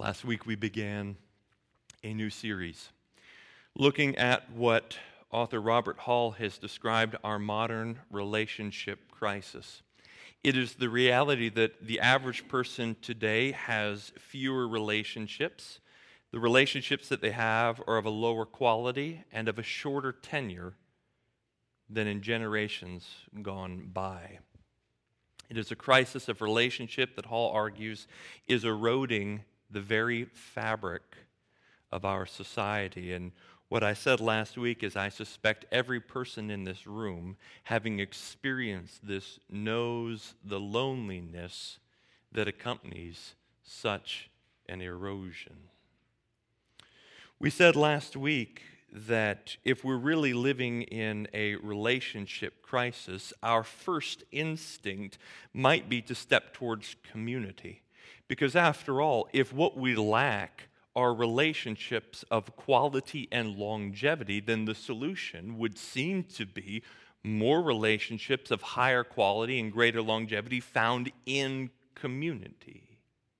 Last week we began a new series looking at what author Robert Hall has described our modern relationship crisis. It is the reality that the average person today has fewer relationships. The relationships that they have are of a lower quality and of a shorter tenure than in generations gone by. It is a crisis of relationship that Hall argues is eroding the very fabric of our society. And what I said last week is I suspect every person in this room, having experienced this, knows the loneliness that accompanies such an erosion. We said last week that if we're really living in a relationship crisis, our first instinct might be to step towards community. Because after all, if what we lack are relationships of quality and longevity, then the solution would seem to be more relationships of higher quality and greater longevity found in community.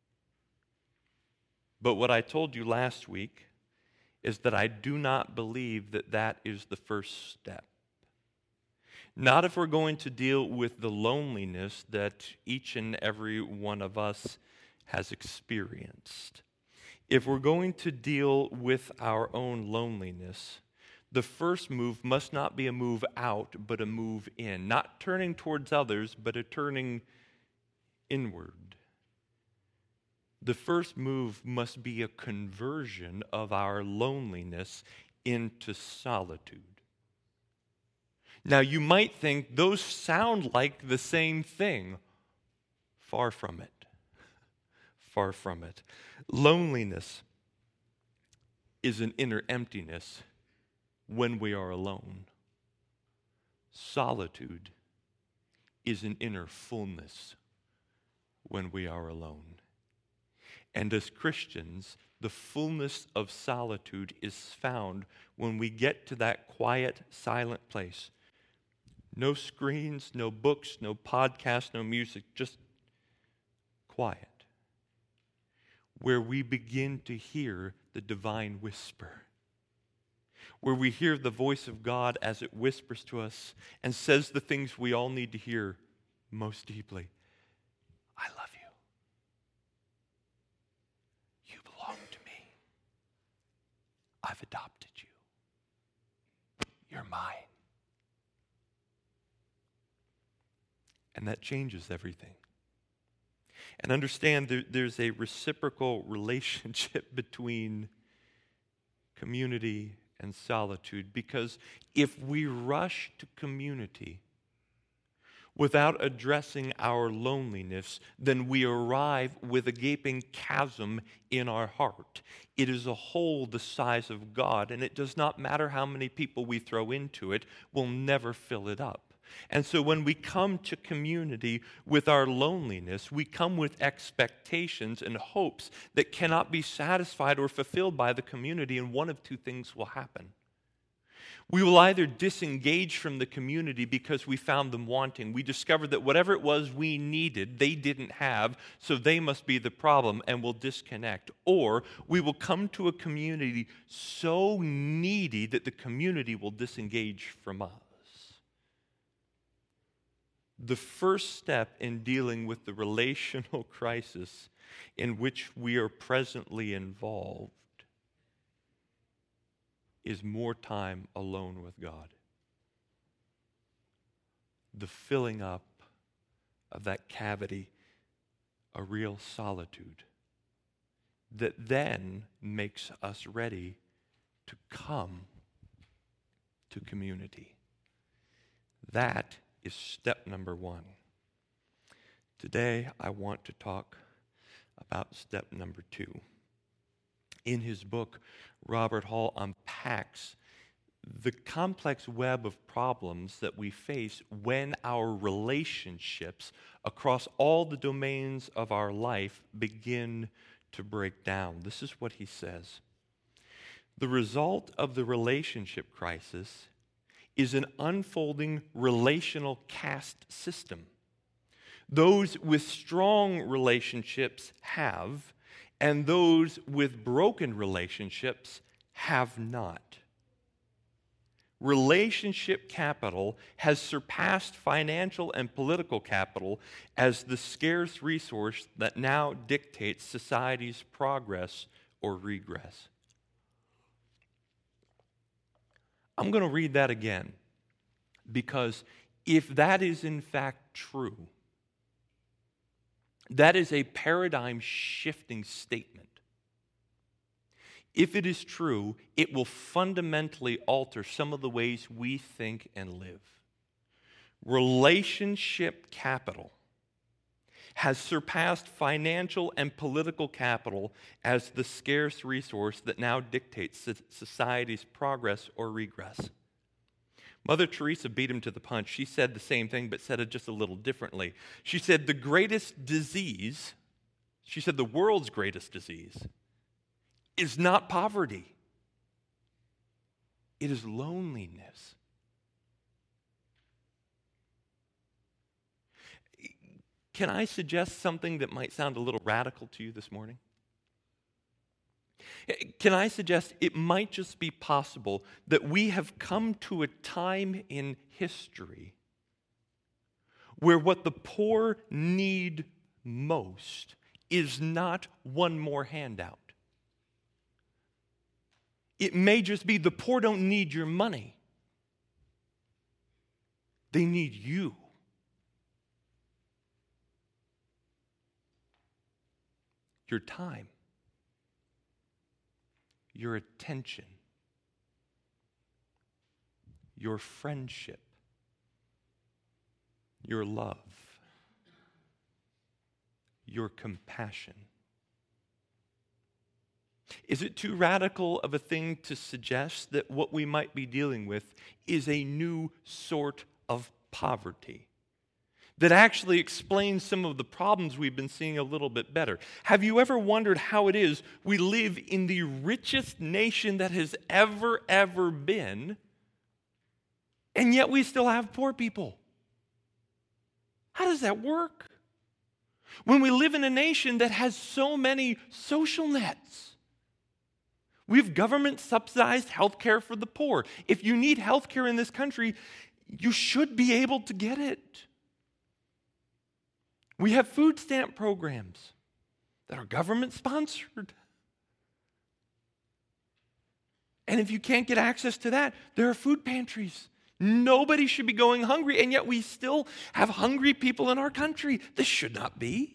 But what I told you last week is that I do not believe that that is the first step. Not if we're going to deal with the loneliness that each and every one of us has experienced. If we're going to deal with our own loneliness, the first move must not be a move out, but a move in. Not turning towards others, but a turning inward. The first move must be a conversion of our loneliness into solitude. Now, you might think those sound like the same thing. Far from it. Far from it. Loneliness is an inner emptiness when we are alone. Solitude is an inner fullness when we are alone. And as Christians, the fullness of solitude is found when we get to that quiet, silent place. No screens, no books, no podcasts, no music, just quiet. Where we begin to hear the divine whisper. Where we hear the voice of God as it whispers to us and says the things we all need to hear most deeply. I love you. You belong to me. I've adopted you. You're mine. And that changes everything. And understand there's a reciprocal relationship between community and solitude, because if we rush to community without addressing our loneliness, then we arrive with a gaping chasm in our heart. It is a hole the size of God, and it does not matter how many people we throw into it, we'll never fill it up. And so when we come to community with our loneliness, we come with expectations and hopes that cannot be satisfied or fulfilled by the community, and one of two things will happen. We will either disengage from the community because we found them wanting. We discovered that whatever it was we needed, they didn't have, so they must be the problem, and we'll disconnect. Or we will come to a community so needy that the community will disengage from us. The first step in dealing with the relational crisis in which we are presently involved is more time alone with God. The filling up of that cavity, a real solitude that then makes us ready to come to community. That is step number one. Today, I want to talk about step number two. In his book, Robert Hall unpacks the complex web of problems that we face when our relationships across all the domains of our life begin to break down. This is what he says. The result of the relationship crisis is an unfolding relational caste system. Those with strong relationships have, and those with broken relationships have not. Relationship capital has surpassed financial and political capital as the scarce resource that now dictates society's progress or regress. I'm going to read that again, because if that is in fact true, that is a paradigm-shifting statement. If it is true, it will fundamentally alter some of the ways we think and live. Relationship capital has surpassed financial and political capital as the scarce resource that now dictates society's progress or regress. Mother Teresa beat him to the punch. She said the same thing, but said it just a little differently. She said the world's greatest disease is not poverty. It is loneliness. Can I suggest something that might sound a little radical to you this morning? Can I suggest it might just be possible that we have come to a time in history where what the poor need most is not one more handout. It may just be the poor don't need your money. They need you. Your time. Your attention. Your friendship. Your love. Your compassion. Is it too radical of a thing to suggest that what we might be dealing with is a new sort of poverty that actually explains some of the problems we've been seeing a little bit better? Have you ever wondered how it is we live in the richest nation that has ever been, and yet we still have poor people? How does that work? When we live in a nation that has so many social nets. We have government-subsidized health care for the poor. If you need health care in this country, you should be able to get it. We have food stamp programs that are government-sponsored. And if you can't get access to that, there are food pantries. Nobody should be going hungry, and yet we still have hungry people in our country. This should not be.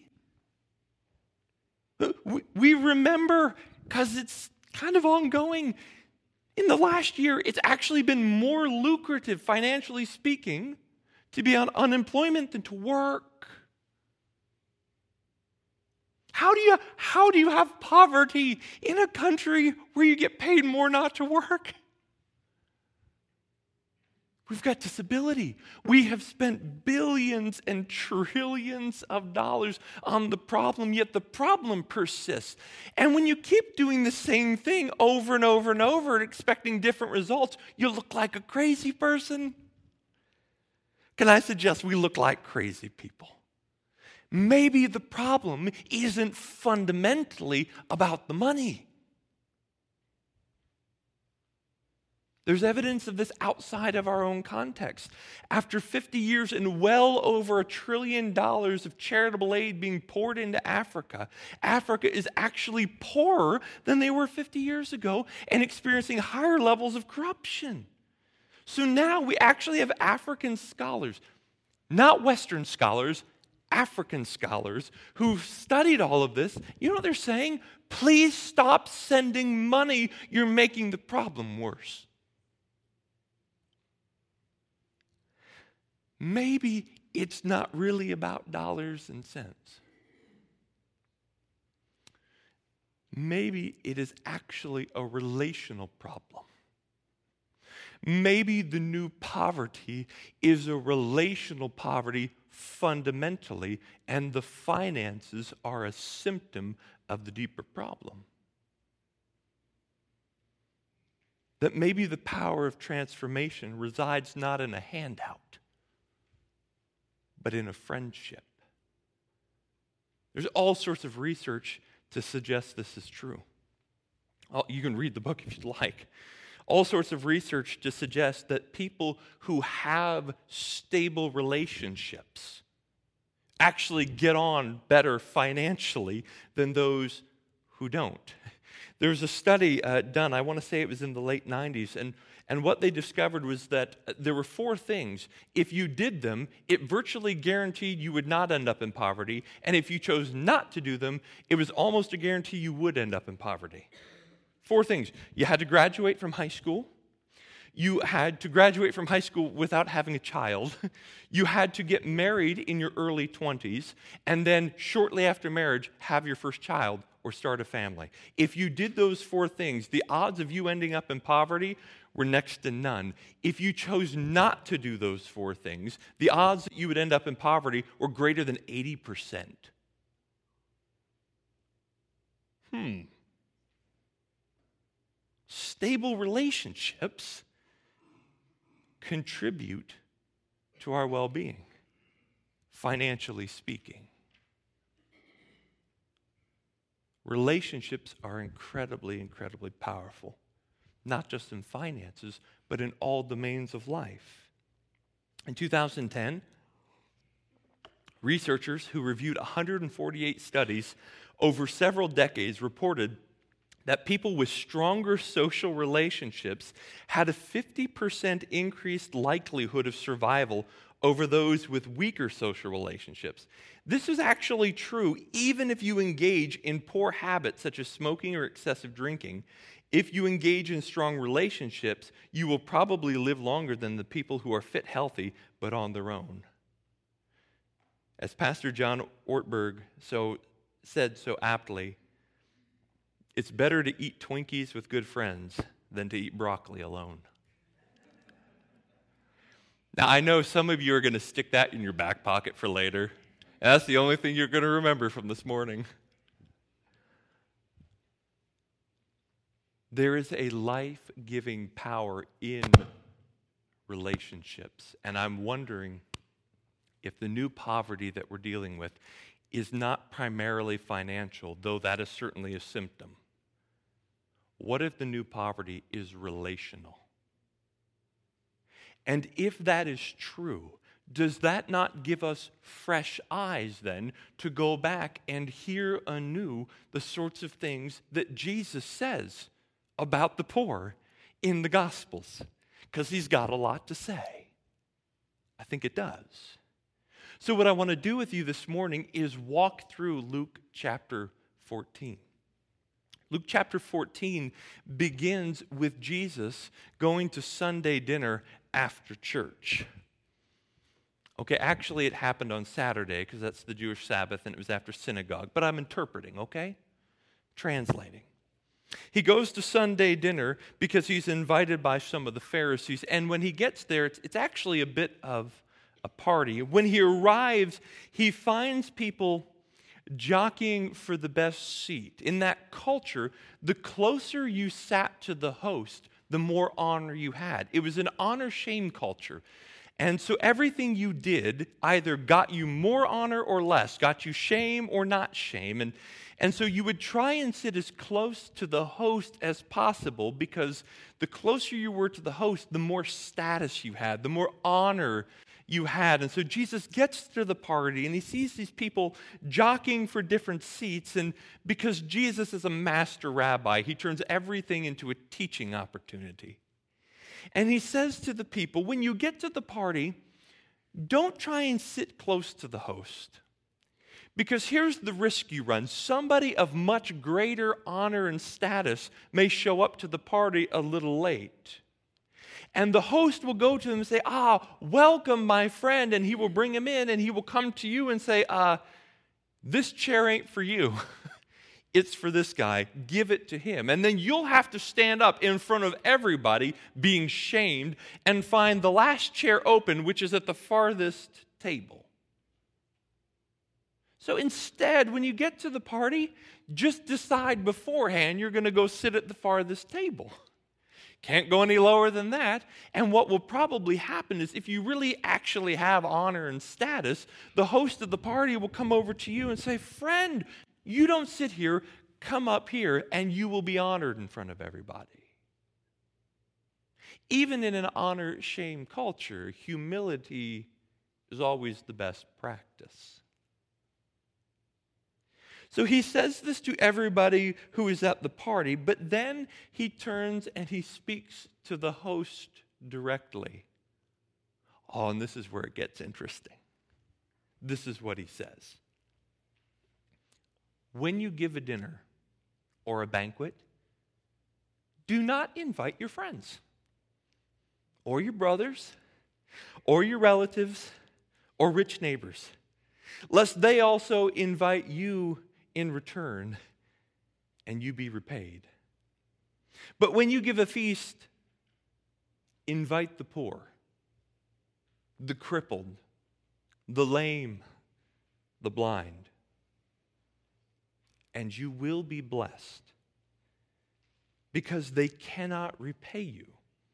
We remember, because it's kind of ongoing. In the last year, it's actually been more lucrative, financially speaking, to be on unemployment than to work. How do you have poverty in a country where you get paid more not to work? We've got disability. We have spent billions and trillions of dollars on the problem, yet the problem persists. And when you keep doing the same thing over and over and over and expecting different results, you look like a crazy person. Can I suggest we look like crazy people? Maybe the problem isn't fundamentally about the money. There's evidence of this outside of our own context. After 50 years and well over $1 trillion of charitable aid being poured into Africa, Africa is actually poorer than they were 50 years ago and experiencing higher levels of corruption. So now we actually have African scholars, not Western scholars, African scholars who've studied all of this. You know what they're saying? Please stop sending money. You're making the problem worse. Maybe it's not really about dollars and cents. Maybe it is actually a relational problem. Maybe the new poverty is a relational poverty fundamentally, and the finances are a symptom of the deeper problem. That maybe the power of transformation resides not in a handout, but in a friendship. There's all sorts of research to suggest this is true. You can read the book if you'd like. All sorts of research to suggest that people who have stable relationships actually get on better financially than those who don't. There's a study done, I want to say it was in the late 90s, and what they discovered was that there were 4 things. If you did them, it virtually guaranteed you would not end up in poverty, and if you chose not to do them, it was almost a guarantee you would end up in poverty. 4 things. You had to graduate from high school. You had to graduate from high school without having a child. You had to get married in your early 20s, and then shortly after marriage, have your first child or start a family. If you did those 4 things, the odds of you ending up in poverty were next to none. If you chose not to do those 4 things, the odds that you would end up in poverty were greater than 80%. Stable relationships contribute to our well-being, financially speaking. Relationships are incredibly, incredibly powerful, not just in finances, but in all domains of life. In 2010, researchers who reviewed 148 studies over several decades reported that people with stronger social relationships had a 50% increased likelihood of survival over those with weaker social relationships. This is actually true even if you engage in poor habits such as smoking or excessive drinking. If you engage in strong relationships, you will probably live longer than the people who are fit, healthy, but on their own. As Pastor John Ortberg said so aptly, it's better to eat Twinkies with good friends than to eat broccoli alone. Now, I know some of you are going to stick that in your back pocket for later. That's the only thing you're going to remember from this morning. There is a life-giving power in relationships, and I'm wondering if the new poverty that we're dealing with is not primarily financial, though that is certainly a symptom. What if the new poverty is relational? And if that is true, does that not give us fresh eyes then to go back and hear anew the sorts of things that Jesus says about the poor in the Gospels? Because he's got a lot to say. I think it does. So what I want to do with you this morning is walk through Luke chapter 14. Luke chapter 14 begins with Jesus going to Sunday dinner after church. Okay, actually it happened on Saturday because that's the Jewish Sabbath and it was after synagogue. But I'm interpreting, okay? Translating. He goes to Sunday dinner because he's invited by some of the Pharisees. And when he gets there, it's actually a bit of a party. When he arrives, he finds people jockeying for the best seat. In that culture, the closer you sat to the host, the more honor you had. It was an honor-shame culture. And so everything you did either got you more honor or less, got you shame or not shame. And so you would try and sit as close to the host as possible because the closer you were to the host, the more status you had, the more honor you had. And so Jesus gets to the party and he sees these people jockeying for different seats. And because Jesus is a master rabbi, he turns everything into a teaching opportunity. And he says to the people, when you get to the party, don't try and sit close to the host. Because here's the risk you run. Somebody of much greater honor and status may show up to the party a little late. And the host will go to him and say, welcome, my friend. And he will bring him in and he will come to you and say, this chair ain't for you. It's for this guy. Give it to him. And then you'll have to stand up in front of everybody being shamed and find the last chair open, which is at the farthest table. So instead, when you get to the party, just decide beforehand you're going to go sit at the farthest table. Can't go any lower than that. And what will probably happen is if you really actually have honor and status, the host of the party will come over to you and say, friend, You don't sit here, come up here, and you will be honored in front of everybody. Even in an honor-shame culture, humility is always the best practice. So he says this to everybody who is at the party, but then he turns and he speaks to the host directly. Oh, and this is where it gets interesting. This is what he says. When you give a dinner or a banquet, do not invite your friends or your brothers or your relatives or rich neighbors, lest they also invite you in return and you be repaid. But when you give a feast, invite the poor, the crippled, the lame, the blind, and you will be blessed, because they cannot repay you,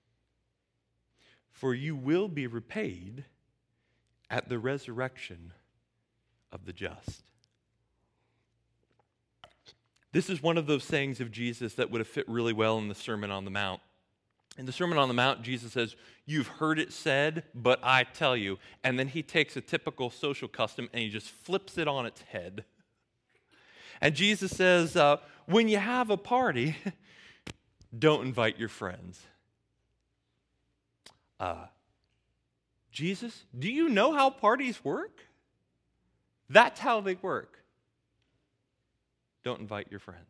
for you will be repaid at the resurrection of the just. This is one of those sayings of Jesus that would have fit really well in the Sermon on the Mount. In the Sermon on the Mount, Jesus says, "You've heard it said, but I tell you." And then he takes a typical social custom and he just flips it on its head. And Jesus says, when you have a party, don't invite your friends. Jesus, do you know how parties work? That's how they work. Don't invite your friends.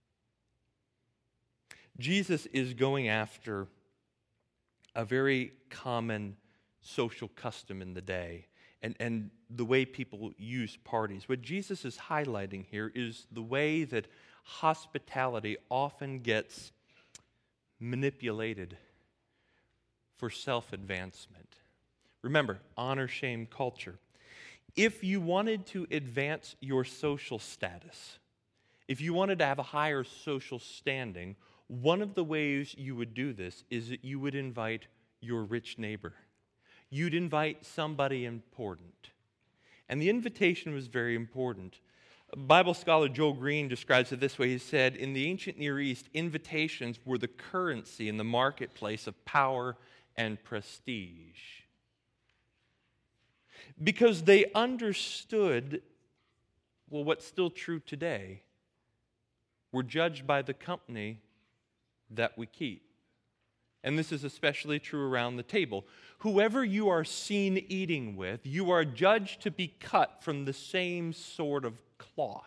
Jesus is going after a very common social custom in the day and the way people use parties. What Jesus is highlighting here is the way that hospitality often gets manipulated for self-advancement. Remember, honor-shame culture. If you wanted to advance your social status, if you wanted to have a higher social standing, one of the ways you would do this is that you would invite your rich neighbor. You'd invite somebody important. And the invitation was very important. Bible scholar Joel Green describes it this way. He said, in the ancient Near East, invitations were the currency in the marketplace of power and prestige. Because they understood, well, what's still true today, we're judged by the company that we keep. And this is especially true around the table. Whoever you are seen eating with, you are judged to be cut from the same sort of cloth.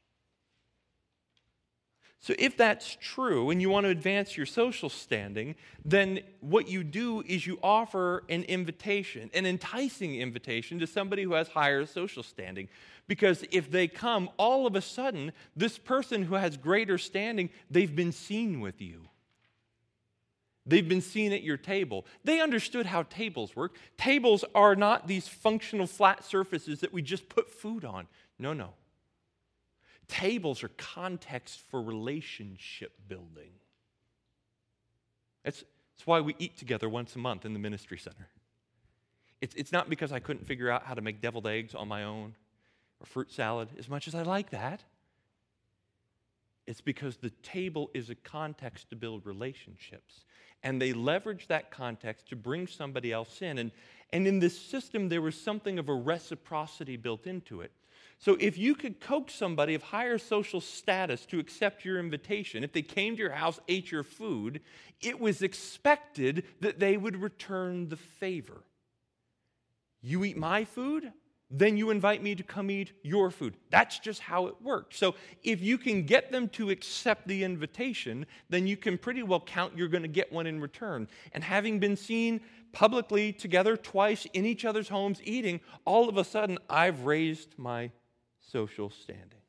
So if that's true and you want to advance your social standing, then what you do is you offer an invitation, an enticing invitation to somebody who has higher social standing. Because if they come, all of a sudden, this person who has greater standing, they've been seen with you. They've been seen at your table. They understood how tables work. Tables are not these functional flat surfaces that we just put food on. No. Tables are context for relationship building. That's why we eat together once a month in the ministry center. It's not because I couldn't figure out how to make deviled eggs on my own or fruit salad, as much as I like that. It's because the table is a context to build relationships. And they leverage that context to bring somebody else in. And in this system, there was something of a reciprocity built into it. So if you could coax somebody of higher social status to accept your invitation, if they came to your house, ate your food, it was expected that they would return the favor. You eat my food, then you invite me to come eat your food. That's just how it worked. So if you can get them to accept the invitation, then you can pretty well count you're going to get one in return. And having been seen publicly together twice in each other's homes eating, all of a sudden I've raised my social standing.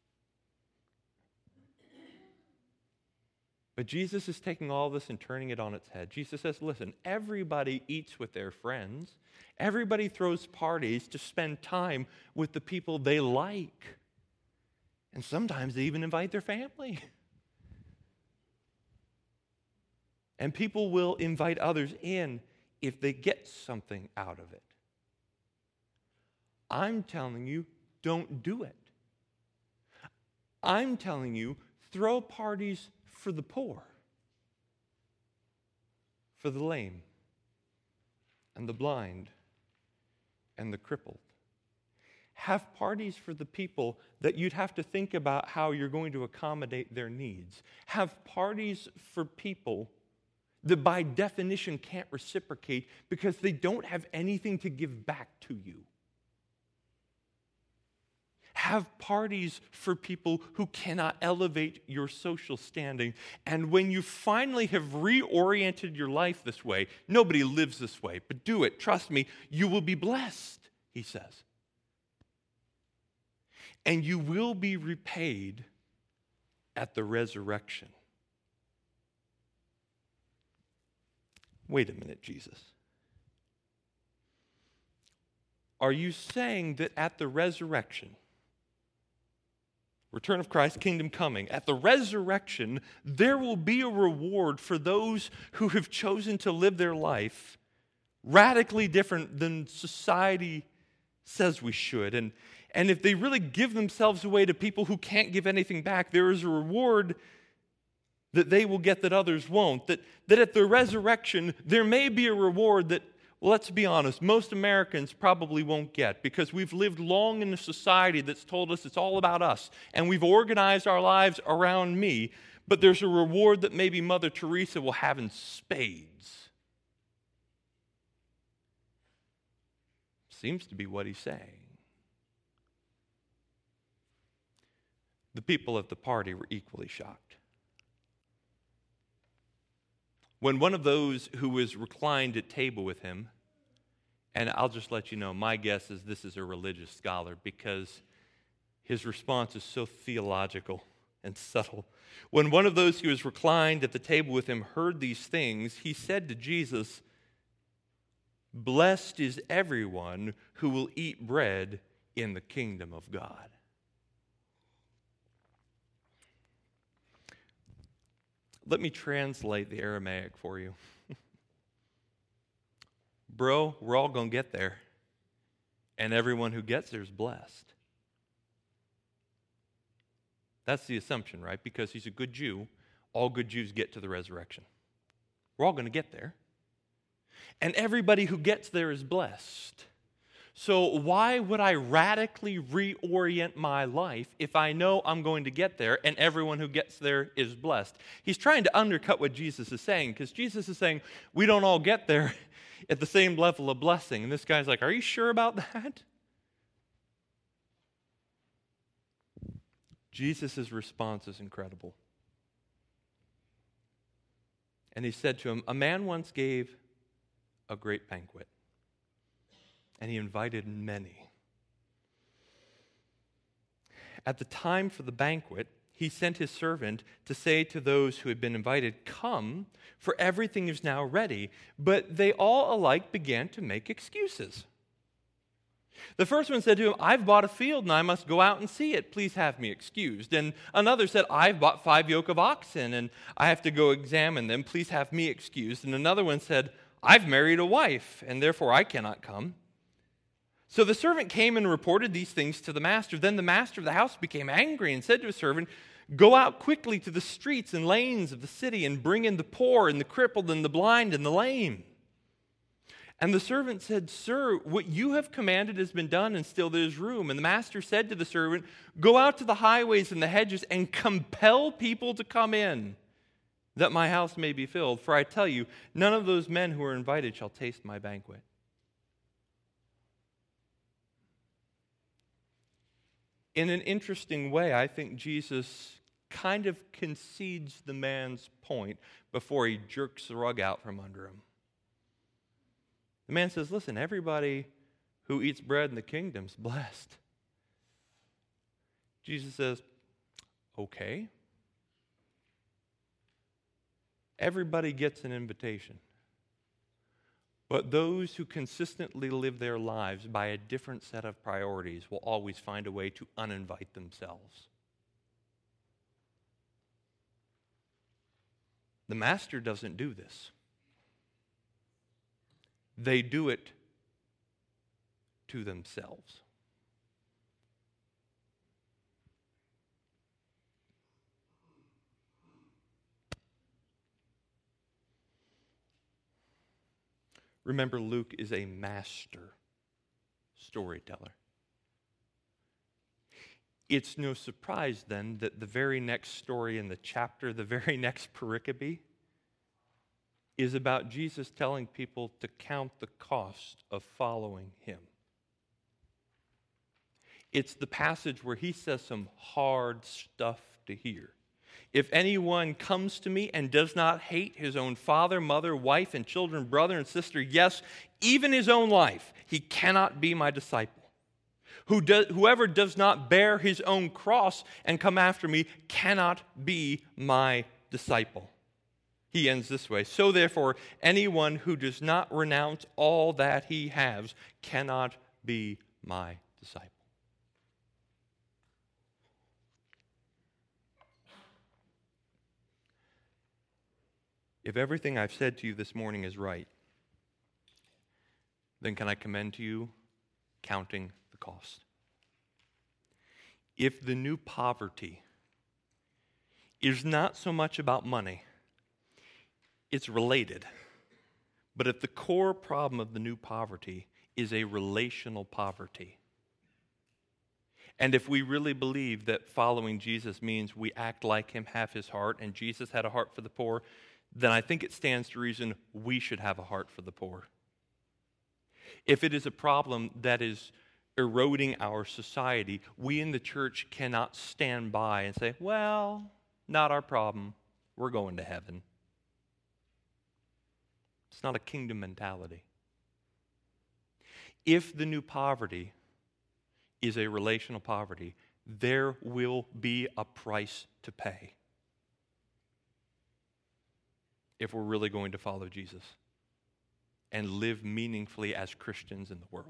But Jesus is taking all this and turning it on its head. Jesus says, listen, everybody eats with their friends. Everybody throws parties to spend time with the people they like. And sometimes they even invite their family. And people will invite others in if they get something out of it. I'm telling you, don't do it. I'm telling you, throw parties for the poor, for the lame, and the blind, and the crippled. Have parties for the people that you'd have to think about how you're going to accommodate their needs. Have parties for people that by definition can't reciprocate because they don't have anything to give back to you. Have parties for people who cannot elevate your social standing. And when you finally have reoriented your life this way, nobody lives this way, but do it. Trust me, you will be blessed, he says. And you will be repaid at the resurrection. Wait a minute, Jesus. Are you saying that at the resurrection, return of Christ, kingdom coming, at the resurrection, there will be a reward for those who have chosen to live their life radically different than society says we should? And if they really give themselves away to people who can't give anything back, there is a reward that they will get that others won't. That at the resurrection, there may be a reward that, well, let's be honest, most Americans probably won't get, because we've lived long in a society that's told us it's all about us, and we've organized our lives around me, but there's a reward that maybe Mother Teresa will have in spades. Seems to be what he's saying. The people at the party were equally shocked. When one of those who was reclined at table with him, and I'll just let you know, my guess is this is a religious scholar because his response is so theological and subtle. When one of those who was reclined at the table with him heard these things, he said to Jesus, "Blessed is everyone who will eat bread in the kingdom of God." Let me translate the Aramaic for you. Bro, we're all going to get there. And everyone who gets there is blessed. That's the assumption, right? Because he's a good Jew, all good Jews get to the resurrection. We're all going to get there. And everybody who gets there is blessed. So why would I radically reorient my life if I know I'm going to get there and everyone who gets there is blessed? He's trying to undercut what Jesus is saying, because Jesus is saying we don't all get there at the same level of blessing. And this guy's like, are you sure about that? Jesus' response is incredible. And he said to him, a man once gave a great banquet, and he invited many. At the time for the banquet, he sent his servant to say to those who had been invited, "Come, for everything is now ready." But they all alike began to make excuses. The first one said to him, "I've bought a field and I must go out and see it. Please have me excused." And another said, "I've bought 5 yoke of oxen and I have to go examine them. Please have me excused." And another one said, "I've married a wife and therefore I cannot come." So the servant came and reported these things to the master. Then the master of the house became angry and said to his servant, "Go out quickly to the streets and lanes of the city and bring in the poor and the crippled and the blind and the lame." And the servant said, "Sir, what you have commanded has been done, and still there is room." And the master said to the servant, "Go out to the highways and the hedges and compel people to come in, that my house may be filled. For I tell you, none of those men who are invited shall taste my banquet." In an interesting way, I think Jesus kind of concedes the man's point before he jerks the rug out from under him. The man says, listen, everybody who eats bread in the kingdom's blessed. Jesus says, okay. Everybody gets an invitation. But those who consistently live their lives by a different set of priorities will always find a way to uninvite themselves. The master doesn't do this. They do it to themselves. Remember, Luke is a master storyteller. It's no surprise then that the very next story in the chapter, the very next pericope, is about Jesus telling people to count the cost of following him. It's the passage where he says some hard stuff to hear. If anyone comes to me and does not hate his own father, mother, wife, and children, brother and sister, yes, even his own life, he cannot be my disciple. Whoever does not bear his own cross and come after me cannot be my disciple. He ends this way. So therefore, anyone who does not renounce all that he has cannot be my disciple. If everything I've said to you this morning is right, then can I commend to you counting the cost? If the new poverty is not so much about money, it's related. But if the core problem of the new poverty is a relational poverty, and if we really believe that following Jesus means we act like him, have his heart, and Jesus had a heart for the poor, then I think it stands to reason we should have a heart for the poor. If it is a problem that is eroding our society, we in the church cannot stand by and say, well, not our problem. We're going to heaven. It's not a kingdom mentality. If the new poverty is a relational poverty, there will be a price to pay if we're really going to follow Jesus and live meaningfully as Christians in the world.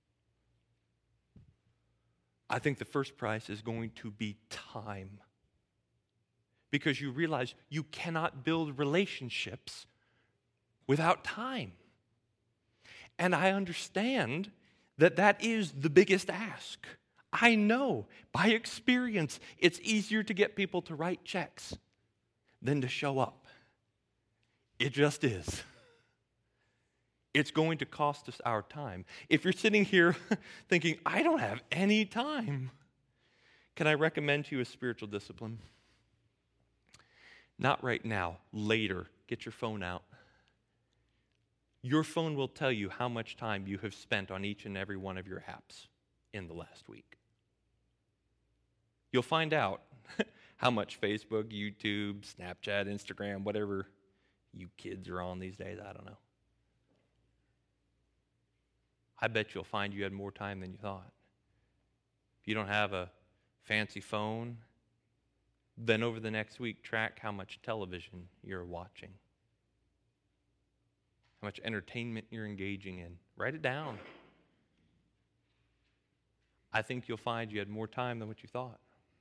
I think the first price is going to be time. Because you realize you cannot build relationships without time. And I understand that that is the biggest ask. I know by experience it's easier to get people to write checks than to show up. It just is. It's going to cost us our time. If you're sitting here thinking, I don't have any time, can I recommend to you a spiritual discipline? Not right now, later. Get your phone out. Your phone will tell you how much time you have spent on each and every one of your apps in the last week. You'll find out how much Facebook, YouTube, Snapchat, Instagram, whatever you kids are on these days, I don't know. I bet you'll find you had more time than you thought. If you don't have a fancy phone, then over the next week, track how much television you're watching, how much entertainment you're engaging in. Write it down. I think you'll find you had more time than what you thought.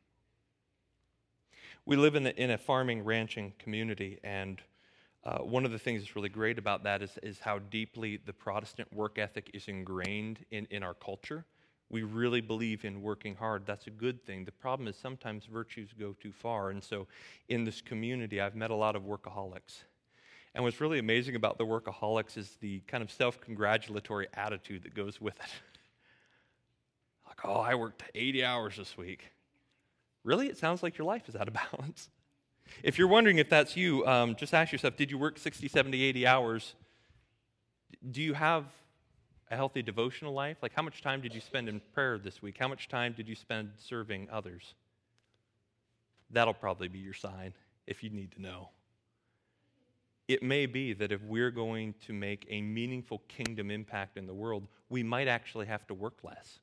We live in a farming, ranching community, and one of the things that's really great about that is how deeply the Protestant work ethic is ingrained in our culture. We really believe in working hard. That's a good thing. The problem is sometimes virtues go too far. And so in this community, I've met a lot of workaholics. And what's really amazing about the workaholics is the kind of self-congratulatory attitude that goes with it. Like, oh, I worked 80 hours this week. Really? It sounds like your life is out of balance. If you're wondering if that's you, just ask yourself, did you work 60, 70, 80 hours? Do you have a healthy devotional life? Like, how much time did you spend in prayer this week? How much time did you spend serving others? That'll probably be your sign if you need to know. It may be that if we're going to make a meaningful kingdom impact in the world, we might actually have to work less.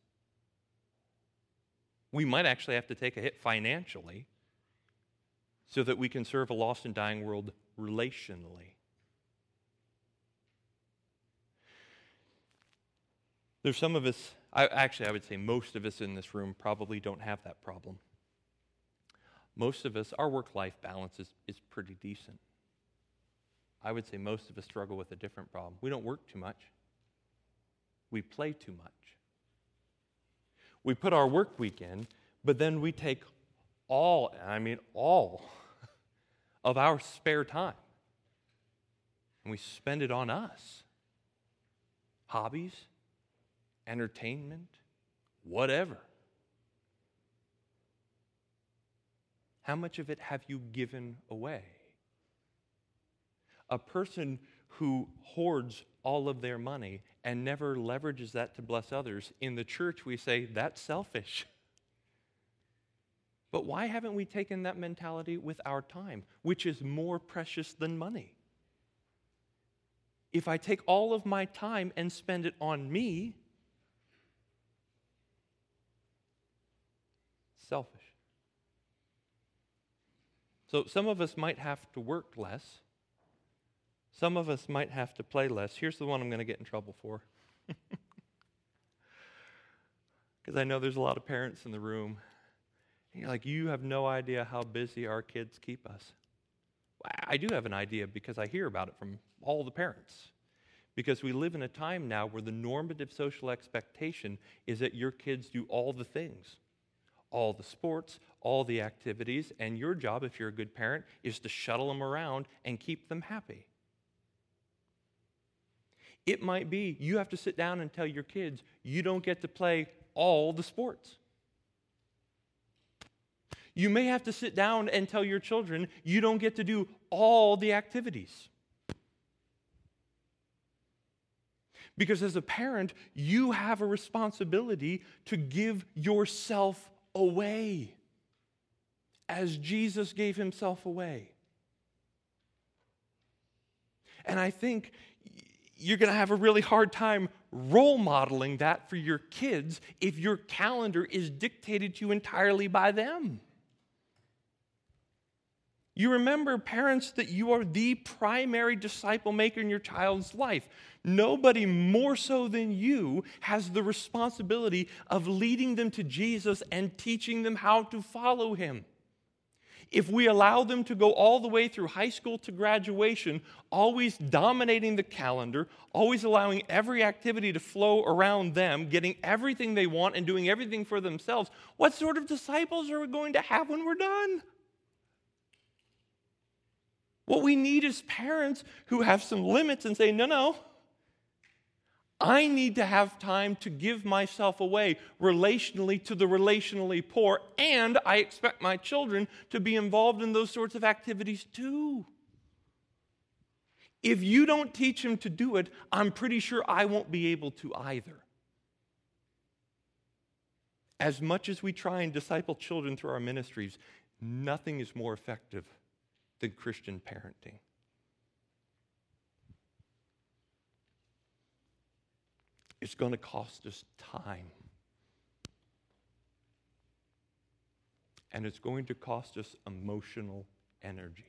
We might actually have to take a hit financially so that we can serve a lost and dying world relationally. There's some of us, I would say most of us in this room probably don't have that problem. Most of us, our work-life balance is pretty decent. I would say most of us struggle with a different problem. We don't work too much. We play too much. We put our work week in, but then we take all of our spare time, and we spend it on us. hobbies, entertainment, whatever. How much of it have you given away? A person who hoards all of their money and never leverages that to bless others, in the church we say, that's selfish. But why haven't we taken that mentality with our time, which is more precious than money? If I take all of my time and spend it on me, selfish. So some of us might have to work less. Some of us might have to play less. Here's the one I'm going to get in trouble for. Because I know there's a lot of parents in the room. And you're like, you have no idea how busy our kids keep us. Well, I do have an idea because I hear about it from all the parents. Because we live in a time now where the normative social expectation is that your kids do all the things. All the sports, all the activities, and your job, if you're a good parent, is to shuttle them around and keep them happy. It might be you have to sit down and tell your kids you don't get to play all the sports. You may have to sit down and tell your children you don't get to do all the activities. Because as a parent, you have a responsibility to give yourself away, as Jesus gave himself away. And I think you're going to have a really hard time role modeling that for your kids if your calendar is dictated to you entirely by them. You remember, parents, that you are the primary disciple maker in your child's life. Nobody more so than you has the responsibility of leading them to Jesus and teaching them how to follow him. If we allow them to go all the way through high school to graduation, always dominating the calendar, always allowing every activity to flow around them, getting everything they want and doing everything for themselves, what sort of disciples are we going to have when we're done? What we need is parents who have some limits and say, no, I need to have time to give myself away relationally to the relationally poor, and I expect my children to be involved in those sorts of activities too. If you don't teach them to do it, I'm pretty sure I won't be able to either. As much as we try and disciple children through our ministries, nothing is more effective than Christian parenting. It's going to cost us time. And it's going to cost us emotional energy.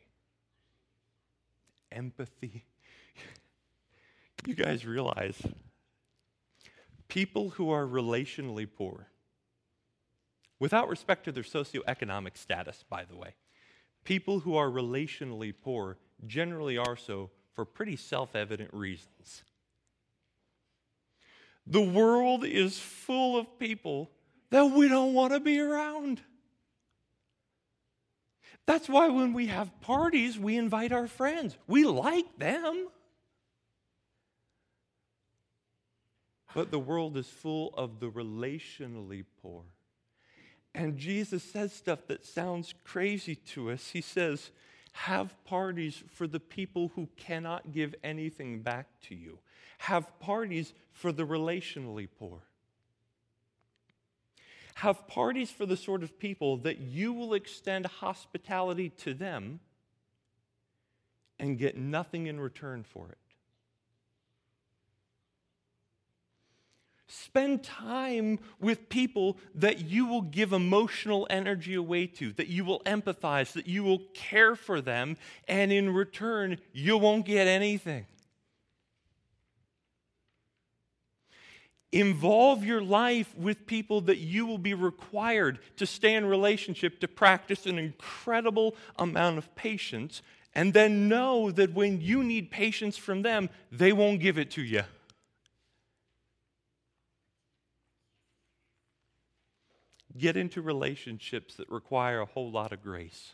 Empathy. You guys realize people who are relationally poor, without respect to their socioeconomic status, by the way, people who are relationally poor generally are so for pretty self-evident reasons. The world is full of people that we don't want to be around. That's why when we have parties, we invite our friends. We like them. But the world is full of the relationally poor. And Jesus says stuff that sounds crazy to us. He says, have parties for the people who cannot give anything back to you. Have parties for the relationally poor. Have parties for the sort of people that you will extend hospitality to them and get nothing in return for it. Spend time with people that you will give emotional energy away to, that you will empathize, that you will care for them, and in return, you won't get anything. Involve your life with people that you will be required to stay in relationship, to practice an incredible amount of patience, and then know that when you need patience from them, they won't give it to you. Get into relationships that require a whole lot of grace.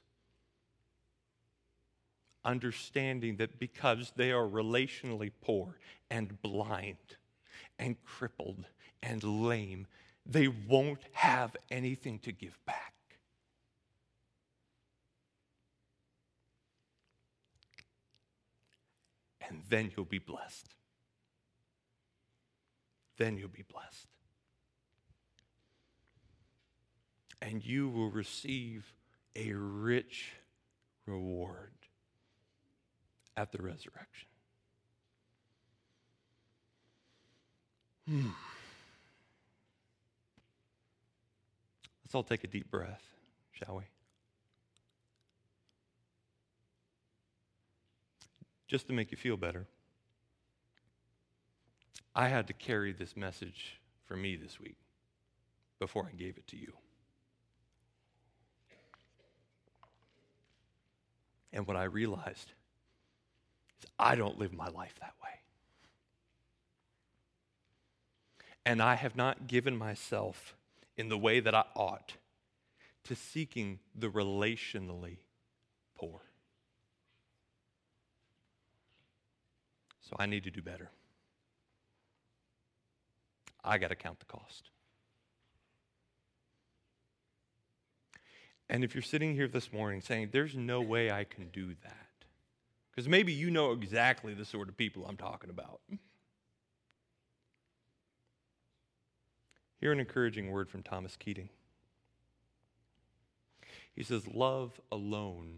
Understanding that because they are relationally poor and blind, and crippled and lame. They won't have anything to give back. And then you'll be blessed. Then you'll be blessed. And you will receive a rich reward at the resurrection. Let's all take a deep breath, shall we? Just to make you feel better, I had to carry this message for me this week before I gave it to you. And what I realized is I don't live my life that way. And I have not given myself in the way that I ought to seeking the relationally poor. So I need to do better. I got to count the cost. And if you're sitting here this morning saying, there's no way I can do that, because maybe you know exactly the sort of people I'm talking about. Hear an encouraging word from Thomas Keating. He says, love alone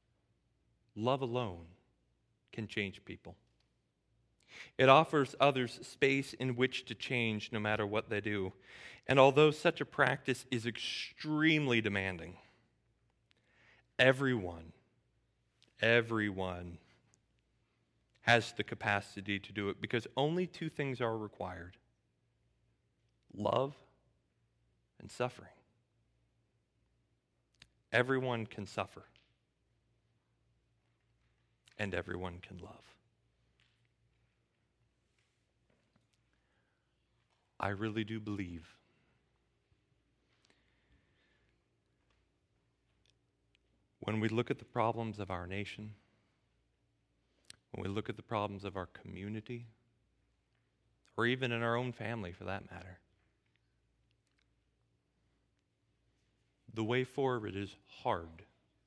can change people. It offers others space in which to change no matter what they do. And although such a practice is extremely demanding, everyone has the capacity to do it because only two things are required: love and suffering. Everyone can suffer, and everyone can love. I really do believe when we look at the problems of our nation, when we look at the problems of our community, or even in our own family for that matter, the way forward is hard,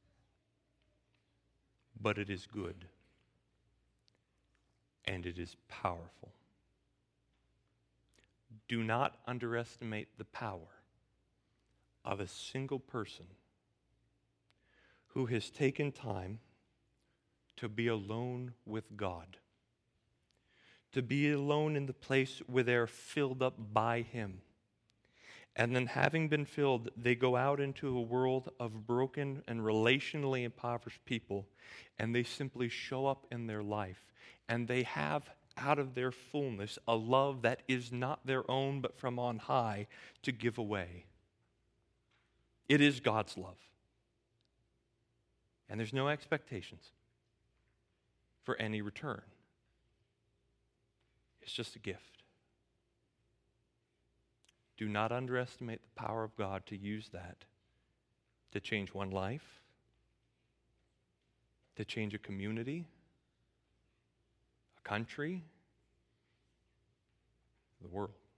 but it is good, and it is powerful. Do not underestimate the power of a single person who has taken time to be alone with God, to be alone in the place where they're filled up by Him. And then having been filled, they go out into a world of broken and relationally impoverished people, and they simply show up in their life. And they have out of their fullness a love that is not their own but from on high to give away. It is God's love. And there's no expectations for any return. It's just a gift. Do not underestimate the power of God to use that to change one life, to change a community, a country, the world.